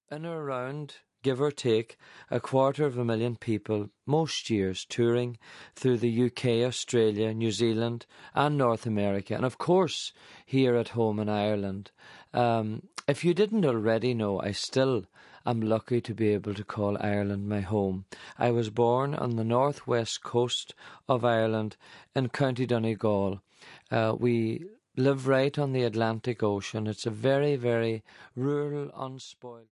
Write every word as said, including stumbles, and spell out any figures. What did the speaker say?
in or around, give or take, a quarter of a million people most years touring through the U K, Australia, New Zealand and North America, and of course here at home in Ireland. Um, if you didn't already know, I still am lucky to be able to call Ireland my home. I was born on the northwest coast of Ireland in County Donegal. Uh, we live right on the Atlantic Ocean. It's a very, very rural, unspoiled